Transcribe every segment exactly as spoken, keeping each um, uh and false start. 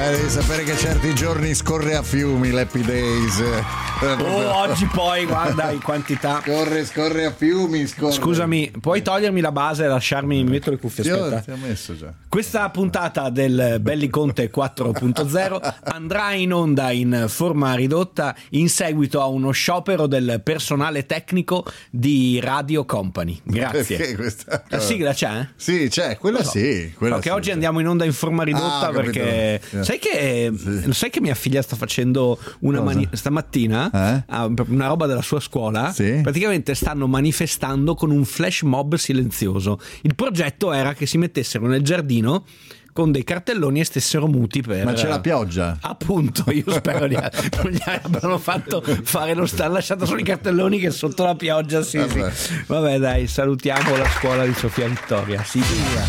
Eh, devi sapere che certi giorni scorre a fiumi l'Happy Days. Oh, oggi poi guarda in quantità. Scorre, scorre a fiumi, scorre. Scusami, puoi togliermi la base e lasciarmi, mi metto le cuffie, aspetta. Io ti ho messo già. Questa puntata del Belli Conte quattro punto zero andrà in onda in forma ridotta in seguito a uno sciopero del personale tecnico di Radio Company. Grazie. Perché questa La sigla c'è? Eh? Sì, c'è, quella so. sì. Quella Perché sì, oggi c'è. andiamo in onda in forma ridotta Ah, perché capito. sai che Sì. sai che mia figlia sta facendo una Cosa? mani- stamattina Eh? ah, una roba della sua scuola. Sì. Praticamente stanno manifestando con un flash mob silenzioso. Il progetto era che si mettessero nel giardino con dei cartelloni e stessero muti per... Ma c'è la pioggia? Appunto, io spero di... non gli abbiano fatto fare lo sta lasciato solo i cartelloni che sotto la pioggia sì, Vabbè. sì. Vabbè dai, salutiamo la scuola di Sofia Vittoria. Sì, via.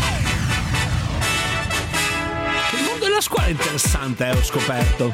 Il mondo della scuola è interessante, eh, ho scoperto.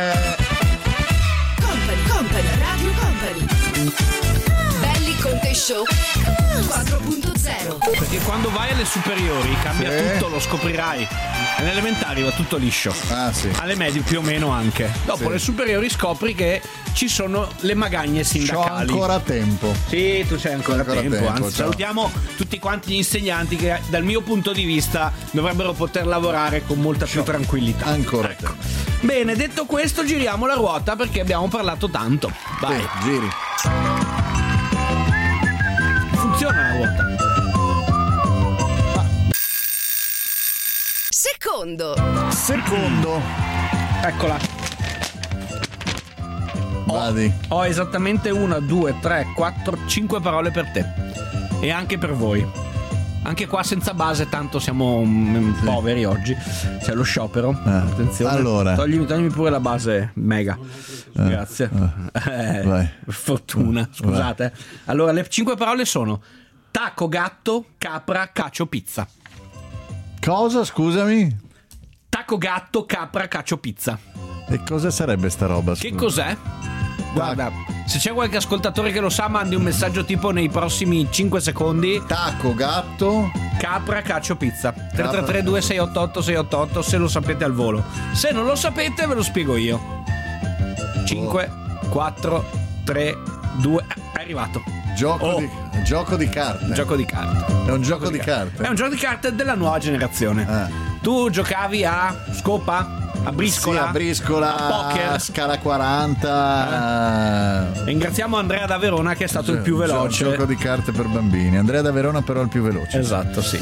Company, Company, Radio Company. Belli Conte Show quattro punto zero. Perché quando vai alle superiori cambia Sì. tutto, lo scoprirai. Alle elementari va tutto liscio. Ah, sì. Alle medie più o meno anche. Dopo Sì. le superiori scopri che ci sono le magagne C'ho sindacali. ancora tempo. Sì, tu c'hai ancora, Ancora tempo, tempo, anzi ciao. salutiamo tutti quanti gli insegnanti che dal mio punto di vista dovrebbero poter lavorare con molta più tranquillità. Ancora Ecco. tempo. Bene, detto questo giriamo la ruota perché abbiamo parlato tanto. Vai, Sì, giri. funziona la ruota. Secondo. Secondo. Eccola. Vadi. Ho esattamente una, due, tre, quattro, cinque parole per te. E anche per voi. Anche qua senza base, tanto siamo mm, poveri oggi. C'è lo sciopero. Attenzione. allora. Toglimi, toglimi pure la base mega. Grazie. Eh, vai. per fortuna. Scusate. Allora, le cinque parole sono taco, gatto, capra, cacio, pizza. Cosa, scusami? Taco, gatto, capra, cacio, pizza. E cosa sarebbe sta roba? Che scusa? cos'è? Guarda, se c'è qualche ascoltatore che lo sa, mandi un messaggio tipo nei prossimi cinque secondi. Taco, gatto. Capra, cacio, pizza. tre tre tre due sei otto otto sei otto otto se lo sapete al volo. Se non lo sapete ve lo spiego io. cinque, quattro, tre, due. È arrivato. Gioco, Oh. di, gioco di carte. Gioco di carte. È un gioco di carte. È un gioco di carte della nuova generazione. Eh. Tu giocavi a scopa? A briscola? Sì, a briscola, A poker? scala quaranta. Ringraziamo Andrea da Verona che è stato il più Gio- veloce. Gioco di carte per bambini. Andrea da Verona però è il più veloce. Esatto, sì.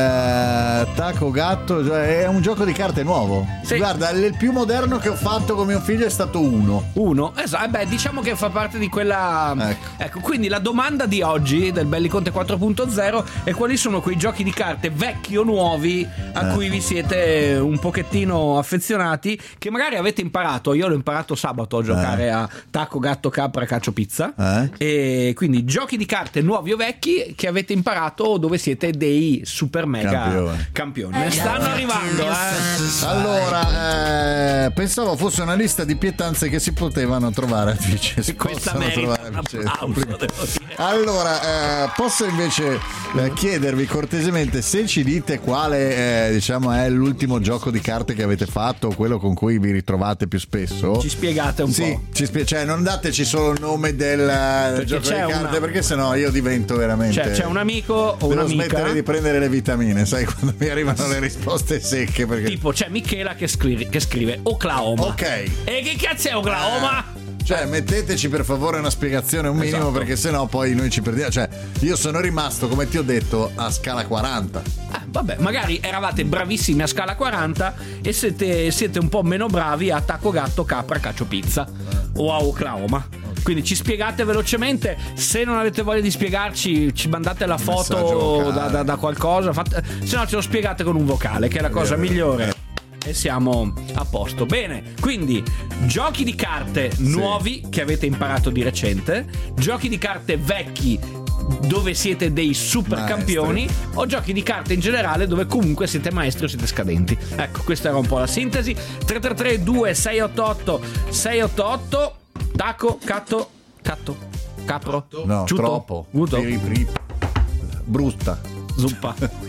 Eh, taco, gatto, cioè, è un gioco di carte nuovo. Sì. Guarda, il più moderno che ho fatto con mio figlio è stato uno. Uno, esatto, beh, diciamo che fa parte di quella. Ecco. Ecco, quindi la domanda di oggi del Belli Conte quattro punto zero è quali sono quei giochi di carte vecchi o nuovi a Eh. cui vi siete un pochettino affezionati, che magari avete imparato. Io l'ho imparato sabato a giocare a taco, gatto, capra, cacio, pizza. Eh. E quindi giochi di carte nuovi o vecchi che avete imparato dove siete dei super mega Campioni. campioni. Ne stanno arrivando, eh. Allora, eh, pensavo fosse una lista di pietanze che si potevano trovare a Twitch. Si Questa possono merita trovare a un Twitch. applauso, devo dire. Allora, eh, posso invece eh, chiedervi cortesemente se ci dite quale eh, diciamo è l'ultimo gioco di carte che avete fatto, quello con cui vi ritrovate più spesso. Ci spiegate un Sì, po'. ci spie- cioè non dateci solo il nome del, del gioco di c'è carte, una- perché sennò io divento veramente. Cioè, c'è un amico o Devo un'amica. smettere di prendere le vitamine, sai, quando mi arrivano le risposte secche. Perché... Tipo c'è Michela che scrive, che scrive Oklahoma. Ok. E che cazzo è Oklahoma? Cioè, metteteci per favore una spiegazione, un minimo, Esatto. perché sennò poi noi ci perdiamo. Cioè, io sono rimasto, come ti ho detto, a scala quaranta. Eh, vabbè, magari eravate bravissimi a scala quaranta e siete, siete un po' meno bravi a taco, gatto, capra, cacio, pizza o a Oklahoma. Quindi ci spiegate velocemente. Se non avete voglia di spiegarci, ci mandate la messaggio foto vocale. da, da, da qualcosa. Fate, se no ce lo spiegate con un vocale, che è la cosa vero. migliore. E siamo a posto. Bene, quindi giochi di carte nuovi che avete imparato di recente, giochi di carte vecchi dove siete dei super Maestri. campioni, o giochi di carte in generale dove comunque siete maestri o siete scadenti. Ecco, questa era un po' la sintesi. Tre tre tre due sei otto otto sei otto otto. Taco, catto, catto, capro, No, ciuto, troppo. guto, Piri, piri. Brutta. zuppa.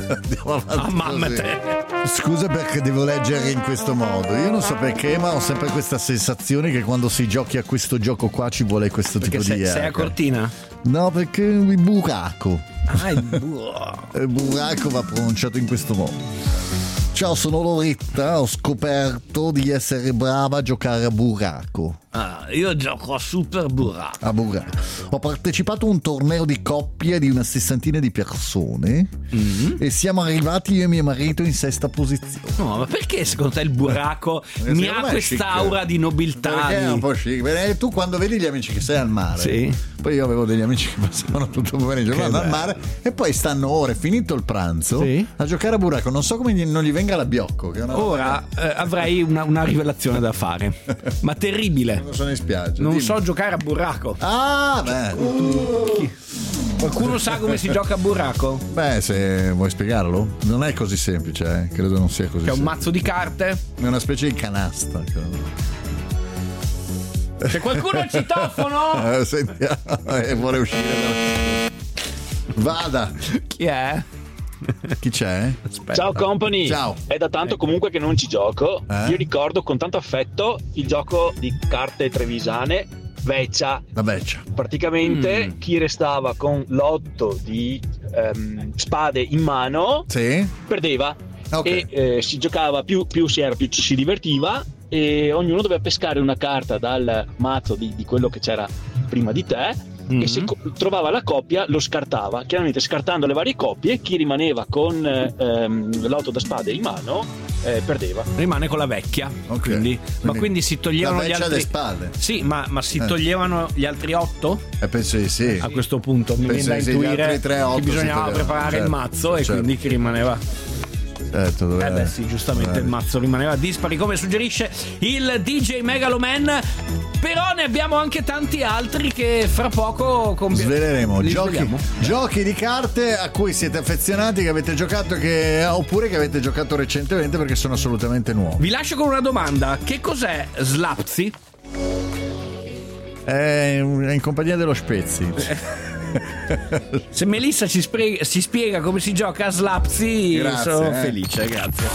Andiamo avanti. Ah, mamma così. te. Scusa perché devo leggere in questo modo. Io non so perché, ma ho sempre questa sensazione che quando si giochi a questo gioco qua ci vuole questo Perché tipo sei, di sei a erga. cortina? No, perché il buracco. Ah, il buo. Il buracco va pronunciato in questo modo. Ciao, sono Loretta, ho scoperto di essere brava a giocare a buracco. Ah, io gioco a Super Buracco. A buracco. Ho partecipato a un torneo di coppie di una sessantina di persone Mm-hmm. e siamo arrivati io e mio marito in sesta posizione. No, ma perché secondo te il buracco mi ha secondo me è quest'aura chic. di nobiltà? Perché è di- un po' chic. Perché tu quando vedi gli amici che sei al mare, Sì. poi io avevo degli amici che passavano tutto il pomeriggio vanno al mare e poi stanno ore, finito il pranzo, Sì. a giocare a buracco. Non so come gli- non gli venga l'abbiocco. Che è una Ora eh, avrei una, una rivelazione da fare, ma terribile. non sono in spiaggia. Non dimmi. so giocare a buracco. Ah, beh. Qualcuno sa come si gioca a buracco? Beh, se vuoi spiegarlo, non è così semplice, eh? Credo non sia così. C'è un semplice. mazzo di carte. È una specie di canasta. credo. C'è qualcuno al citofono? Eh, sentiamo, eh, vuole uscire. da- Vada. Chi è? Chi c'è? Aspetta. Ciao company, Ciao. è da tanto comunque che non ci gioco. Eh? Io ricordo con tanto affetto il gioco di carte trevisane Veccia. Vabbè, ciao. Praticamente Mm. chi restava con l'otto di ehm, spade in mano Sì? perdeva. Ok. E eh, si giocava più, più si era, più ci si divertiva, e ognuno doveva pescare una carta dal mazzo di, di quello che c'era prima di te. Mhm. E se co- trovava la coppia lo scartava. Chiaramente scartando le varie coppie, chi rimaneva con eh, ehm, l'otto da spade in mano eh, perdeva. Rimane con la vecchia. Ok. Quindi, ma quindi si toglievano la gli vecchia altri. alle spalle. Sì, ma, ma si Eh. toglievano gli altri otto? Eh, penso di sì. A questo punto mi Penso viene da che sì, gli intuire altri tre, otto che bisognava si toglievano. preparare il Certo, mazzo e certo. quindi chi rimaneva. Certo, dove- Eh beh sì, giustamente eh. il mazzo rimaneva dispari come suggerisce il D J Megaloman. Però ne abbiamo anche tanti altri che fra poco combi- Sveleremo li giochi, sveliamo. giochi di carte a cui siete affezionati, che avete giocato che, oppure che avete giocato recentemente, perché sono assolutamente nuovi. Vi lascio con una domanda: che cos'è Slapzi? È in è in compagnia dello Spezzi. Se Melissa ci, spre- ci spiega come si gioca a Slapzi, Grazie, sono eh. felice, grazie.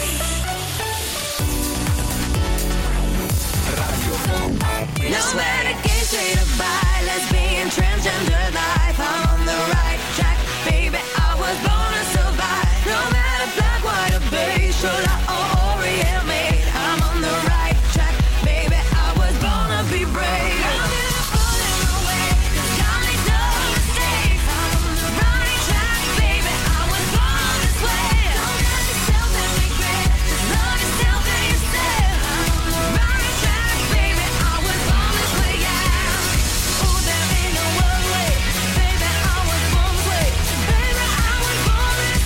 No medication to buy, lesbian, transgender life. I'm on the right track, baby. I was born to survive. No matter black, white, or beige, shoulda or Orient made. I'm on the right track, baby. I was born to be brave. I'm gonna fall in my way, 'cause God makes no mistakes. I'm on the right track, baby. I was born this way. Don't judge yourself and regret. Just love yourself and yourself. I'm on the right track, baby. I was born this way, yeah. Ooh, there ain't no other way, baby. I was born this way, baby. I was born this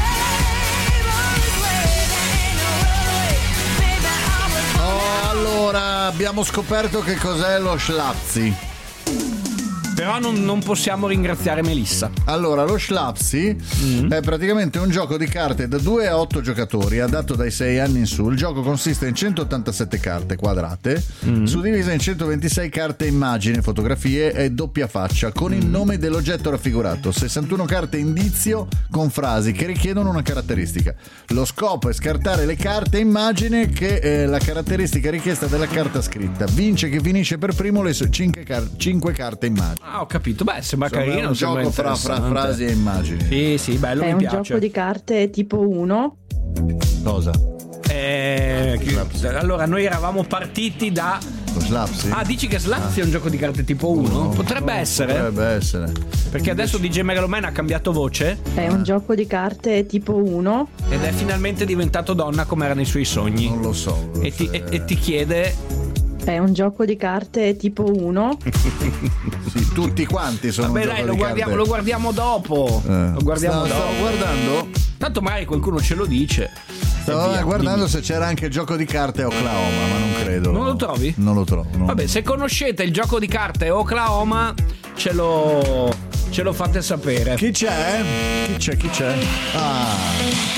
way, born this way. There ain't no other way, baby. I was born. Oh, allora abbiamo scoperto che cos'è lo Schlapzi. Però non, non possiamo ringraziare Melissa. Allora, lo Schlapsi Mm. è praticamente un gioco di carte da due a otto giocatori, adatto dai sei anni in su. Il gioco consiste in centottantasette carte quadrate, Mm. suddivise in centoventisei carte immagini, fotografie e doppia faccia, con Mm. il nome dell'oggetto raffigurato, sessantuno carte indizio con frasi che richiedono una caratteristica. Lo scopo è scartare le carte immagine che è la caratteristica richiesta della carta scritta. Vince chi finisce per primo le sue cinque, car- cinque carte immagini. Ah, ho capito. Beh, sembra Insomma, carino. è un sembra gioco fra, fra interessante. frasi e immagini. Sì, sì, bello, È mi un piace. gioco di carte tipo uno. Cosa? Eh, chi- allora, noi eravamo partiti da. Lo Slapsi? Ah, dici che Slapzi è un gioco di carte tipo uno? Potrebbe essere. Potrebbe essere. Perché adesso D J Megaloman ha cambiato voce È un gioco di carte tipo uno. ed è finalmente diventato donna come era nei suoi sogni. Non lo so. E ti, e- e ti chiede. È un gioco di carte tipo uno. Sì, tutti quanti sono Vabbè, un dai, gioco lo di guardiamo, carte. lo guardiamo dopo. Eh. Lo guardiamo Stavo- dopo. stavo guardando, Tanto magari qualcuno ce lo dice. stavo E via, guardando dimmi. se c'era anche il gioco di carte Oklahoma, ma non credo. Non lo trovi? Non lo trovo. no. Vabbè, se conoscete il gioco di carte Oklahoma, ce lo, ce lo fate sapere. Chi c'è? Chi c'è? Chi c'è? Ah.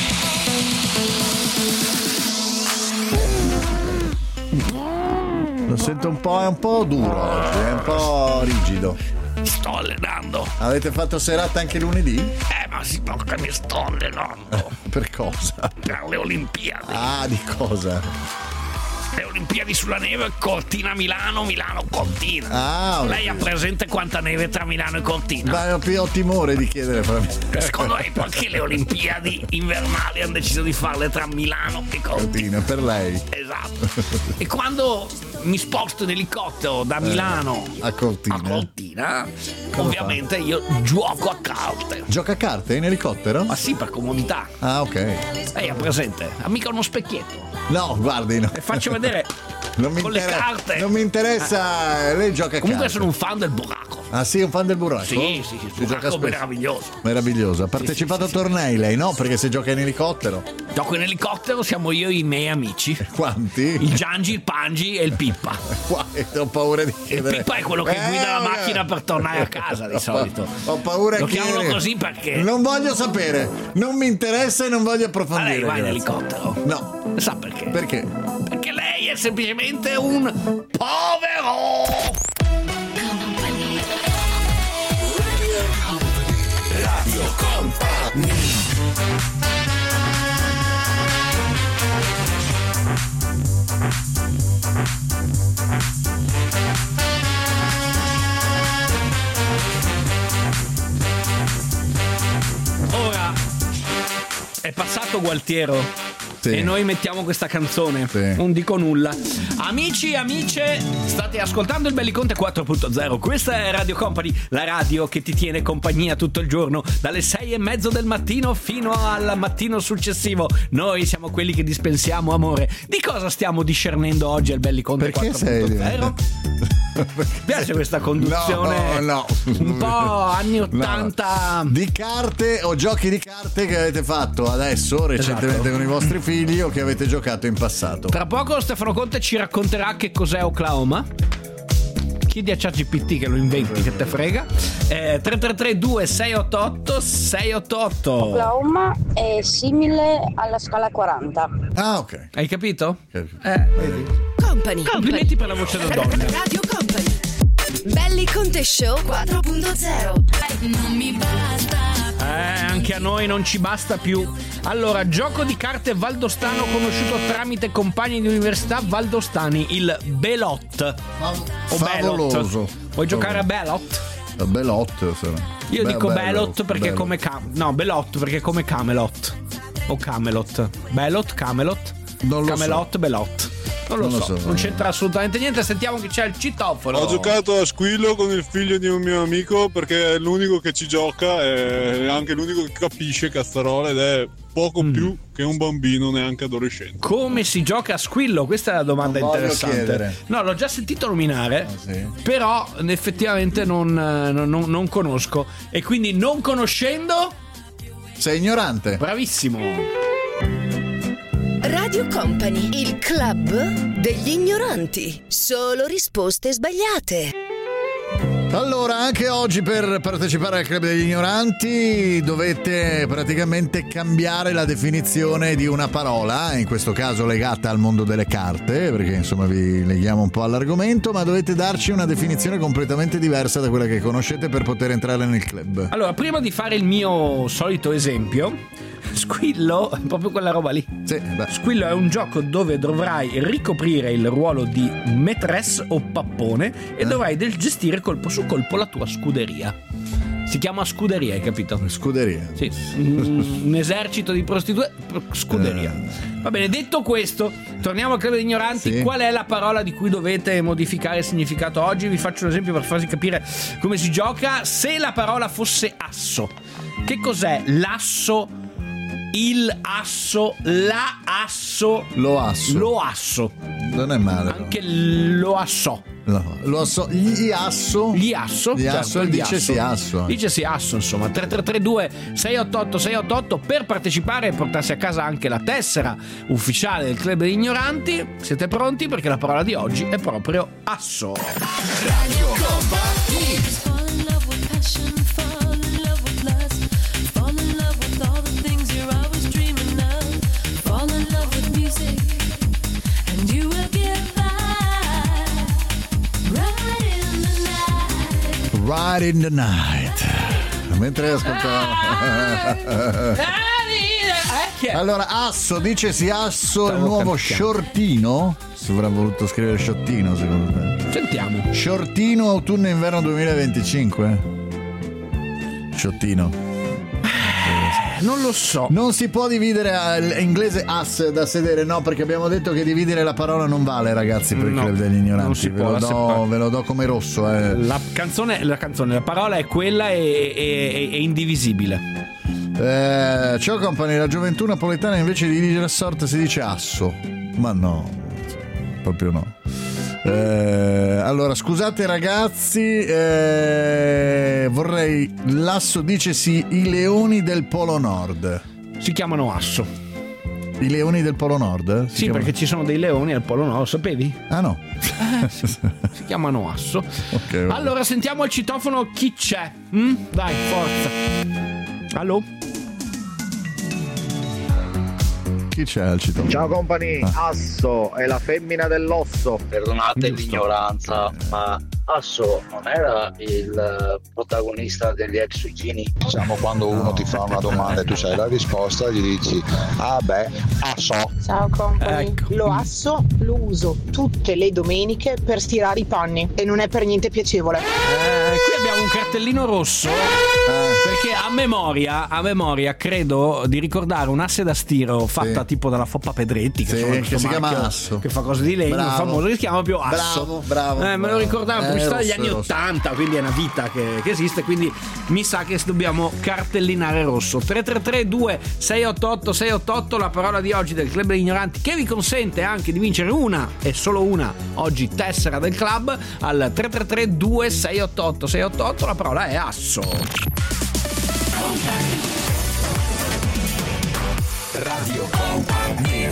Lo sento un po', è un po' duro oggi, è un po' rigido. sto allenando. Avete fatto serata anche lunedì? Eh, ma si porca, mi sto allenando. Per cosa? Per le Olimpiadi. Ah, di cosa? Le Olimpiadi sulla neve, Cortina Milano, Milano Cortina. Ah, ok. Lei ha presente quanta neve tra Milano e Cortina? Ma ho, ho timore di chiedere fra me. Secondo lei perché le Olimpiadi invernali hanno deciso di farle tra Milano e Cortina? Cortina, per lei. Esatto. E quando mi sposto in elicottero da Milano a Cortina, a Cortina ovviamente io gioco a carte. Gioca a carte in elicottero? Ma sì, per comodità. Ah, ok. Lei ha presente? Ha mica uno specchietto. No, guardi, no. E faccio vedere non mi con le inter- carte. Non mi interessa. Lei gioca a Comunque carte. sono un fan del burraco. Ah, sì, un fan del burraco? Sì, sì, sì, Si gioca burraco spesso. meraviglioso. Meraviglioso. Ha partecipato sì, sì, a tornei lei, no? Perché se gioca in elicottero. Gioco in elicottero, siamo io e i miei amici. Quanti? Il Giangi, il Pangi e il Pippa. Qua, ho paura di Il chiedere. Pippa è quello che Eh, guida la vabbè. macchina per tornare a casa di Ho pa- solito. Ho paura Lo che chiamano così perché non voglio sapere, non mi interessa e non voglio Ma approfondire. lei va in grazie. elicottero? No. Sa perché? Perché? Perché lei è semplicemente un povero. Radio Company. Ora è passato Gualtiero. Sì. E noi mettiamo questa canzone. Sì. Non dico nulla. Amici e amiche, state ascoltando il Belliconte quattro punto zero. Questa è Radio Company, la radio che ti tiene compagnia tutto il giorno, dalle sei e mezzo del mattino fino al mattino successivo. Noi siamo quelli che dispensiamo amore. Di cosa stiamo discernendo oggi al Belliconte Perché quattro punto zero? sei Piace questa conduzione? No, no. Un po' anni ottanta. No. Di carte o giochi di carte che avete fatto adesso, recentemente Esatto. con i vostri figli o che avete giocato in passato. Tra poco Stefano Conte ci racconterà che cos'è Oklahoma. Chiedi a ChatGPT che lo inventi, che te frega. eh, tre tre tre due sei otto otto sei otto otto. Oklahoma è simile alla scala quaranta. Ah, ok. Hai capito? Ok. Eh, vedi. Company. Complimenti per la voce da donna. Radio Company. Belli Conte Show quattro punto zero. Non mi basta. Eh, anche a noi non ci basta più. Allora, gioco di carte valdostano conosciuto tramite compagni di università valdostani, il Belot. O Favoloso. Belot. Vuoi giocare a Belot? A Belot sarà. Io Beh, dico bello, Belot perché bello. è come Cam- no, Belot perché è come Camelot. O Camelot. Belot, Camelot. Non lo Camelot, so. Belot. Non lo Non lo so, so. non c'entra assolutamente niente. Sentiamo che c'è il citofono. Ho giocato a Squillo con il figlio di un mio amico perché è l'unico che ci gioca e anche l'unico che capisce cazzarola ed è poco Mm. più che un bambino neanche adolescente. Come si gioca a Squillo? Questa è la domanda Non voglio interessante. chiedere. No, l'ho già sentito nominare, Ah, sì? però effettivamente non, eh, non- non- non conosco. E quindi non conoscendo, Sei ignorante. bravissimo. Radio Company, il club degli ignoranti. Solo risposte sbagliate. Allora, anche oggi per partecipare al Club degli Ignoranti dovete praticamente cambiare la definizione di una parola, in questo caso legata al mondo delle carte, perché insomma vi leghiamo un po' all'argomento, ma dovete darci una definizione completamente diversa da quella che conoscete per poter entrare nel club. Allora, prima di fare il mio solito esempio, Squillo è proprio quella roba lì. Sì, beh. Squillo è un gioco dove dovrai ricoprire il ruolo di maîtresse o pappone e dovrai del gestire colpo su colpo la tua scuderia. Si chiama scuderia, hai capito? Scuderia. Sì, un, un esercito di prostitute. Scuderia. Va bene, detto questo, torniamo al club degli ignoranti. Sì. Qual è la parola di cui dovete modificare il significato oggi? Vi faccio un esempio per farvi capire come si gioca. Se la parola fosse asso, che cos'è l'asso? Il asso, la asso, Lo asso. lo asso, Non è male. però. anche lo asso. No, lo so. Gli asso. Gli asso, Gli certo, asso, gli dice asso. sì asso. Dice sì asso, insomma. Tre tre tre due sei otto otto sei otto otto per partecipare e portarsi a casa anche la tessera ufficiale del Club degli Ignoranti. Siete pronti? Perché la parola di oggi è proprio asso. Fall in love with passion, fall in love with lust, fall in love with all the things you're always dreaming of, fall in love with music, and you will get by, right in the night. Anybody in the Night. Mentre ascoltavamo. Allora, Asso dice sì, Asso è il nuovo shortino. Si avrà voluto scrivere sciottino, secondo te. Sentiamo. Shortino autunno inverno duemilaventicinque. Sciottino. Non lo so. Non si può dividere l'inglese ass da sedere, no, perché abbiamo detto che dividere la parola non vale, ragazzi, per il No, club degli ignoranti. non si ve, può, lo la do, separa- ve lo do come rosso. Eh. La canzone, la canzone, la parola è quella e è, è indivisibile. Eh, ciao company, la gioventù napoletana invece di dire sorte si dice asso. Ma no, proprio no. Eh, allora, scusate ragazzi, eh, vorrei. L'asso dice sì, i leoni del Polo Nord. Si chiamano Asso. I leoni del Polo Nord? Si Sì, chiamano- perché ci sono dei leoni al Polo Nord, lo sapevi? Ah no. Eh, sì. Si chiamano Asso. Ok, va. Allora, sentiamo al citofono chi c'è. Mm? Dai, forza. Allo? Chi c'è al citofono? Ciao company, Ah. Asso è la femmina dell'osso. Perdonate Giusto. l'ignoranza, ma Asso non era il protagonista degli ex Sugini? Diciamo, quando uno ti fa una domanda e tu sai la risposta, gli dici ah beh, asso. Ciao company, Ecco. lo asso lo uso tutte le domeniche per stirare i panni e non è per niente piacevole. Eh, qui abbiamo un cartellino rosso. Perché a memoria, a memoria credo di ricordare un'asse da stiro fatta Sì. tipo dalla Foppa Pedretti, che, Sì, insomma, che questo si chiama marchio Asso. che fa cose di legno, Bravo. famoso, che si chiama proprio Asso. Bravo, bravo, Eh, me lo bravo. ricordavo, Eh, pubblicità degli rosso, anni rosso. ottanta, quindi è una vita che, che esiste, quindi mi sa che dobbiamo cartellinare rosso. tre tre tre due sei otto otto sei otto otto, la parola di oggi del Club degli Ignoranti, che vi consente anche di vincere una e solo una oggi tessera del club al tre tre tre due sei otto otto sei otto otto, la parola è Asso. Radio Company.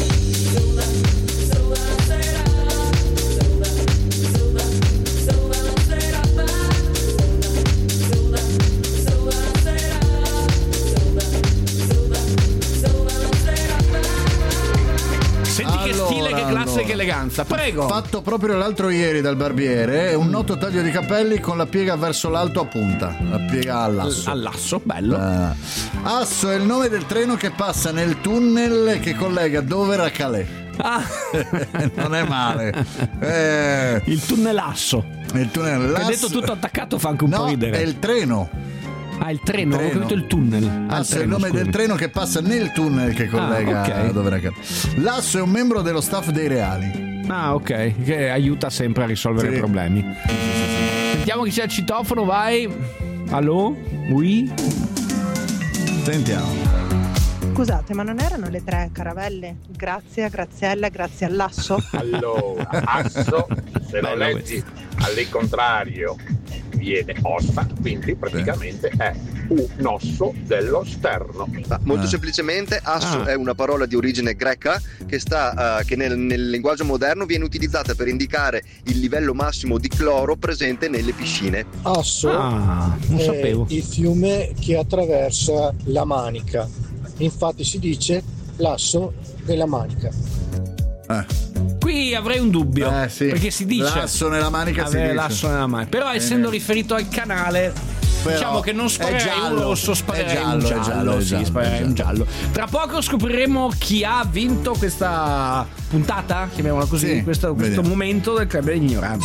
Senti che Allora, stile, che classe, allora. che eleganza. Prego. Fatto proprio l'altro ieri dal barbiere, un noto taglio di capelli con la piega verso l'alto a punta, la piega all'asso. All'asso, bello. Eh, Asso è il nome del treno che passa nel tunnel che collega Dover a Calais. Ah. Non è male. Eh, Il tunnelasso. il tunnel. Che L'asso- detto tutto attaccato fa anche un no, po' ridere. è il treno. Ah, il treno, treno. ho capito il tunnel. Ah, Asso è il nome del treno che passa nel tunnel che collega Ah, ok. Dover a Calais. L'asso è un membro dello staff dei reali. Ah, ok, che aiuta sempre a risolvere Sì. i problemi. Sentiamo chi c'è al citofono, vai. Allo? Oui? Sentiamo. Scusate, ma non erano le tre caravelle? Grazia, Graziella, grazie all'asso? Allora, asso, se lo Bello leggi all'incontrario viene ossa, quindi praticamente è un osso dello sterno. Ma molto Eh. semplicemente asso Ah. è una parola di origine greca che, sta, eh, che nel, nel linguaggio moderno viene utilizzata per indicare il livello massimo di cloro presente nelle piscine. Asso Ah, non è sapevo. il fiume che attraversa la Manica. Infatti si dice l'asso della Manica. Eh. Qui avrei un dubbio. Eh, sì. Perché si dice L'asso nella manica si avere dice. l'asso nella manica. Però Bene. essendo riferito al canale, Però diciamo che non è sparerei un giallo, rosso, è sparerei giallo, un è giallo. giallo, è sì, giallo, sparerei è un giallo. giallo. Tra poco scopriremo chi ha vinto questa puntata, chiamiamola così, Sì, questo, questo vediamo. momento del Club degli Ignoranti.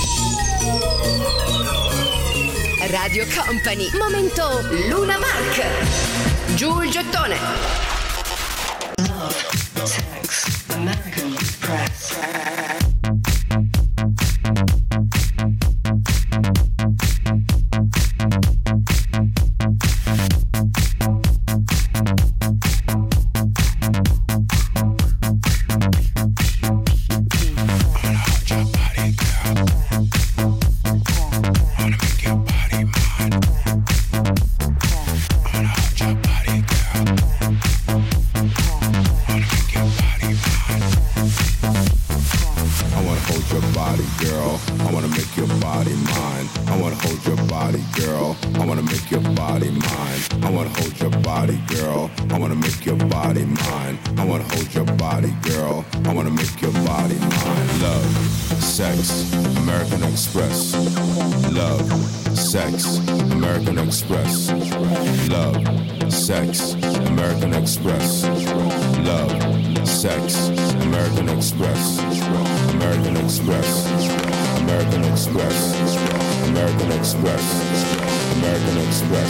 Radio Company. Momento Luna Mark. Giù il gettone. American Express. sex, American Express. Love, sex, American Express. Love, sex, American Express. Love, sex, American Express. American Express. American Express. American Express. American Express.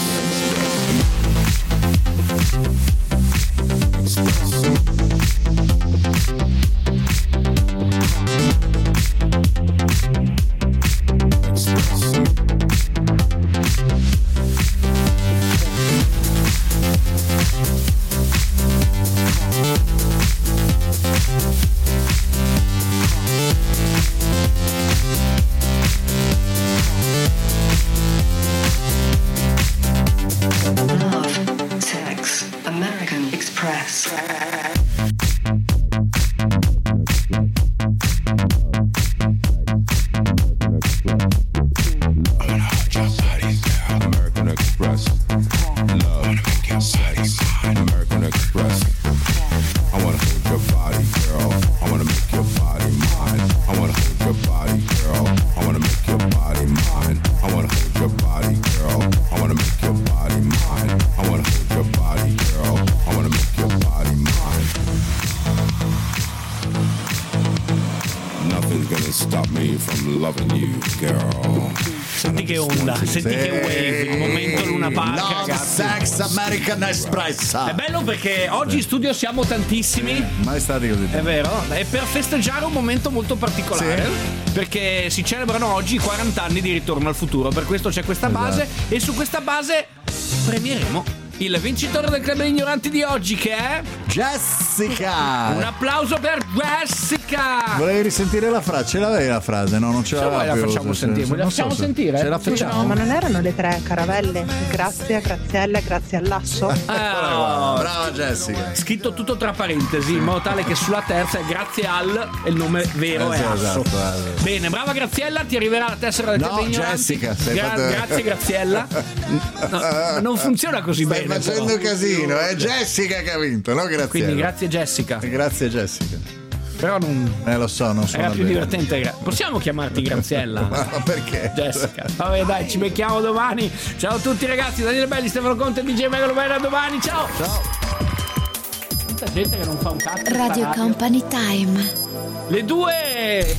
Senti che onda, senti Sì. che wave, il momento Luna Park, Love, ragazzi. sex, American Express. È bello perché oggi in studio siamo tantissimi. Mai stati così. È vero, è per festeggiare un momento molto particolare, perché si celebrano oggi i quaranta anni di Ritorno al futuro. Per questo c'è questa base e su questa base premieremo il vincitore del Club degli Ignoranti di oggi, che è Jessica. Un applauso per Jessica. Volevi risentire la frase? Ce l'avevi la frase? No, non ce Se l'aveva vuoi la più. facciamo Se- sentire, se- la non facciamo so se- sentire? Ce la facciamo? No, ma non erano le tre caravelle? Grazie, Graziella, grazie all'asso. Ah, brava Jessica. Scritto tutto tra parentesi, in modo tale che sulla terza è grazie al e il nome vero è Esatto, Asso. esatto. Bene, brava Graziella, ti arriverà la tessera del No, Club degli Ignoranti. Jessica, stai Gra- fatto- Grazie Graziella. No, non funziona così Stai bene. facendo però. casino, è Jessica che ha vinto, no? Grazie. Quindi grazie Jessica. Grazie Jessica. Però non. Eh lo so, non suona Era più bene. divertente. gra- Possiamo chiamarti Graziella? Ma perché? Jessica. Vabbè, dai, ci becchiamo domani. Ciao a tutti, ragazzi. Daniele Belli, Stefano Conte, D J Megalo Bella. Domani. Ciao. Ciao. Tanta gente che non fa un cazzo. Radio sta Company Time. Le due